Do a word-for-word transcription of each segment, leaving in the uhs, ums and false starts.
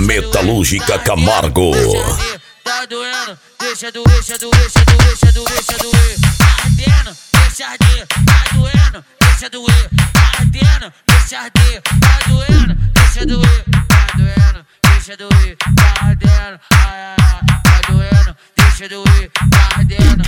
Metalúrgica Camargo. Tá doendo, deixa doer, deixa doer, deixa doer, deixa doer, deixa doer. Tá ardendo, deixa arder, tá doendo, deixa doer. Tá ardendo, deixa arder, tá doendo, deixa doer. Tá doendo, deixa doer, tá ardendo, ai ai ai. Tá doendo, deixa doer, tá ardendo,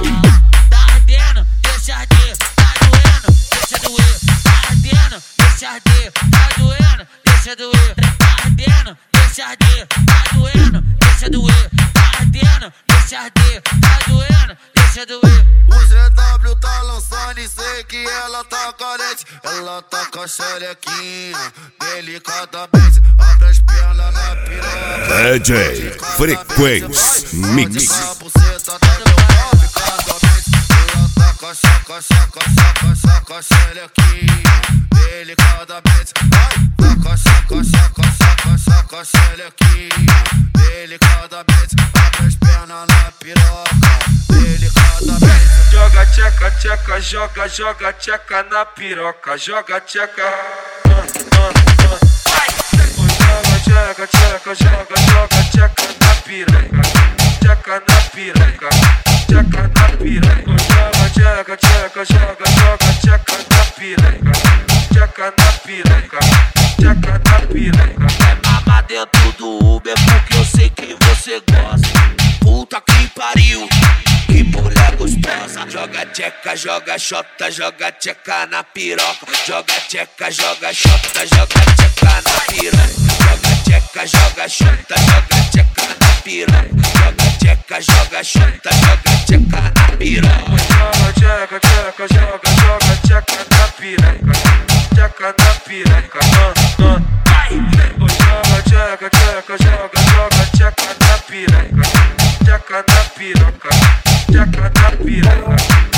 tá ardendo, deixa arder, tá doendo, deixa doer. Tá ardendo, deixa arder, tá doendo, deixa doer. Tá ardendo, deixa arder, tá doendo, deixa doer. Tá ardendo, deixa arder, tá doendo, deixa doer. O G W tá lançando e sei que ela tá carente. Ela tá com a xerequinha, delicadamente. Abre as pernas na piroca. D J Frequência Mix. A buceta tá meu pau, ficadamente. Ela tá com a chaca, chaca, chaca, chaca, xerequinha, delicadamente. Vai, tá com a chaca, chaca, chaca, chaca, xerequinha, delicadamente. Abre as pernas na piroca, delicadamente. Joga tcheca, tcheca, joga, joga tcheca na piroca. Joga tcheca, uh, uh, uh. Joga tcheca, tcheca, joga, joga tcheca na piroca. Tcheca na piroca, tcheca na piroca. Joga tcheca, tcheca, joga, joga tcheca na piroca. Tcheca na piroca, tcheca na piroca. É mamar dentro do Uber porque eu sei que você gosta. Puta que pariu, que mulher gostosa. Joga tcheca, joga xota, joga tcheca na piroca. Joga tcheca, joga xota, joga tcheca na piroca. Joga tcheca, joga xota, joga tcheca na piroca. Joga tcheca, joga xota, joga tcheca na piroca. Joga tcheca, tcheca, joga, joga tcheca na piroca. Tcheca na piroca, uh, uh. Joga tcheca, tcheca, joga, joga tcheca na piroca. Tcheca na piroca, tcheca na piroca.